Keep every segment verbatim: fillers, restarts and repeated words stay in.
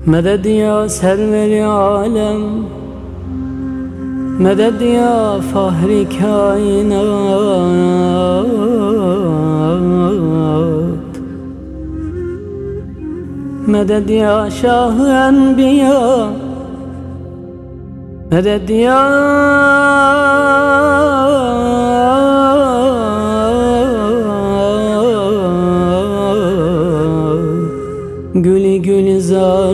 Medet ya serveri alem, medet ya fahri kainat, medet ya şah-ı enbiya, medet ya Gülü gülzar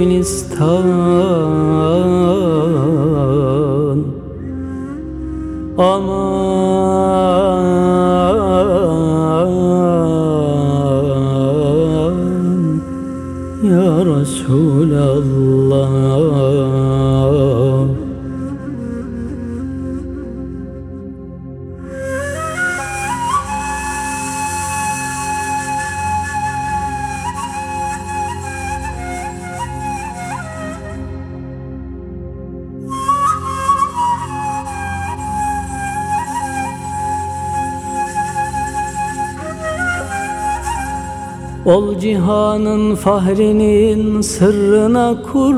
gülistan. Aman ya Resulallah. Ol cihanın fahrinin sırrına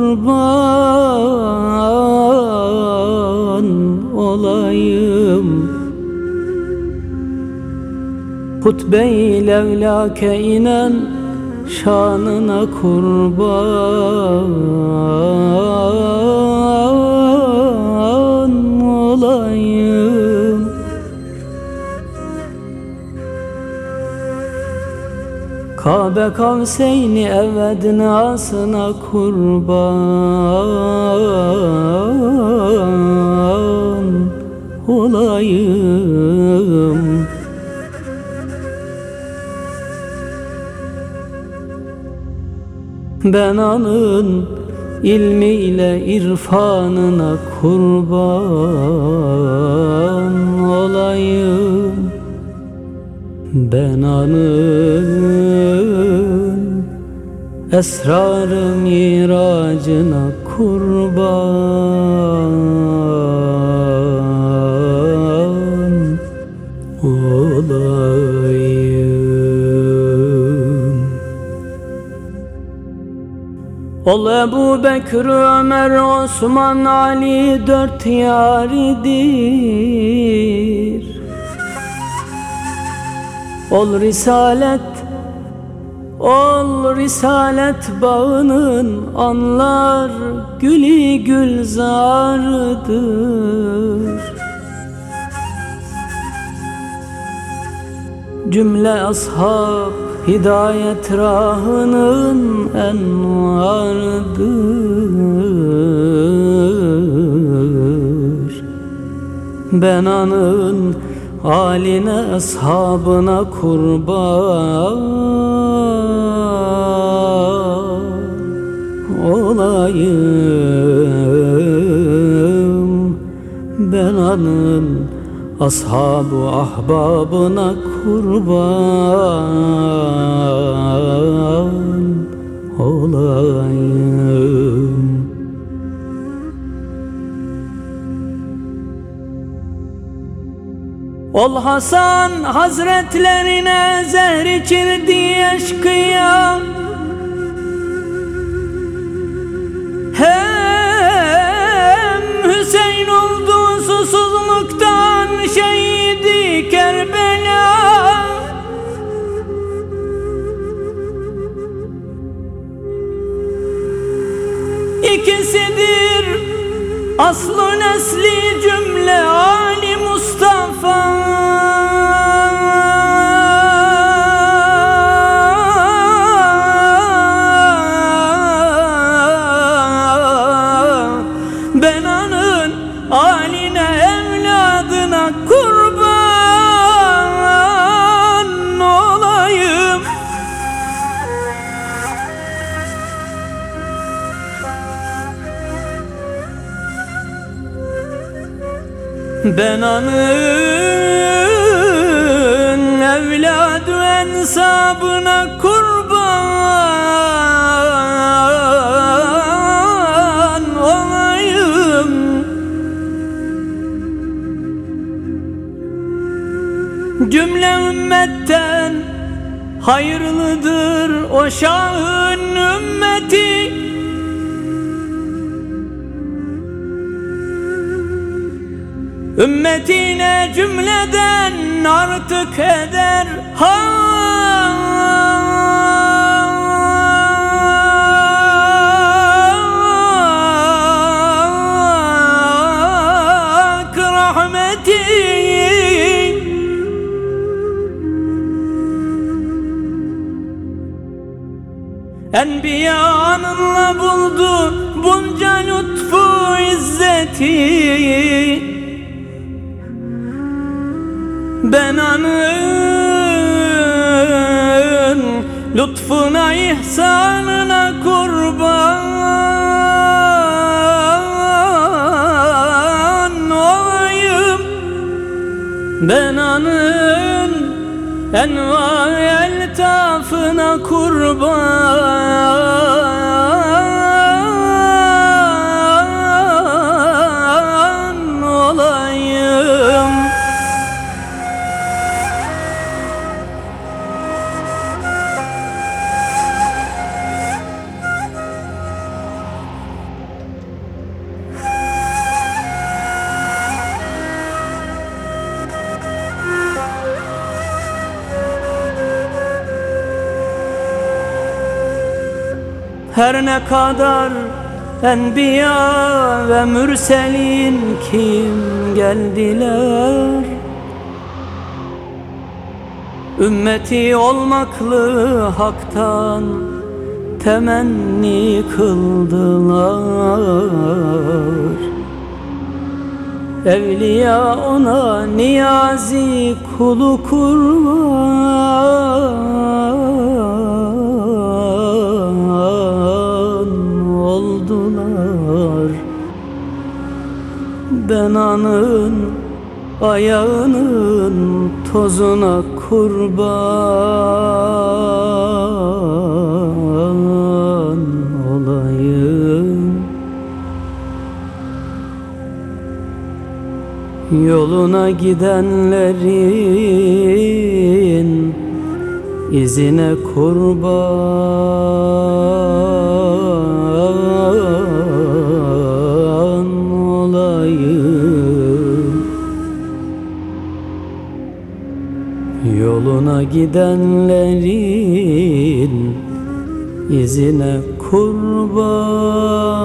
kurban olayım. Hutbe-i levlâke inen şanına kurban olayım. Kabe Kavseyni evvednasına kurban olayım. Ben anın ilmiyle irfanına kurban olayım. Ben anın esrar-ı miracına kurban olayım. Ol Ebu Bekir, Ömer, Osman, Ali dört yâridir. Ol risalet, ol risalet bağının anlar gülü gülzarıdır. Cümle ashab hidayet rahının envarıdır. Ben anın haline ashabına kurban olayım. Ben anın ashab-ı ahbabına kurban olayım. Ol Hasan Hazretlerine zehr içirdi eşkıya, hem Hüseyin oldu susuzluktan şehidi Kerbela. İkisidir aslı nesli cümle Ali Mustafa. Ben anın aline evladına kurban olayım. Ben anın evladı ensabına kurban olayım. Cümle ümmetten hayırlıdır o şahın ümmeti. ümmetine cümleden artık eder hak rahmeti. Enbiyanınla buldu bunca lütfu izzeti. Ben anın lütfuna ihsanına kurban olayım. Ben anın enva eltafına kurban olayım. Her ne kadar enbiya ve mürselin kim geldiler, ümmeti olmaklı haktan temenni kıldılar. Evliya ona niyazi kulu kurban oldular. Ben anın ayağının tozuna kurban olayım. Yoluna gidenlerin izine kurban olayım. Yoluna gidenlerin izine kurban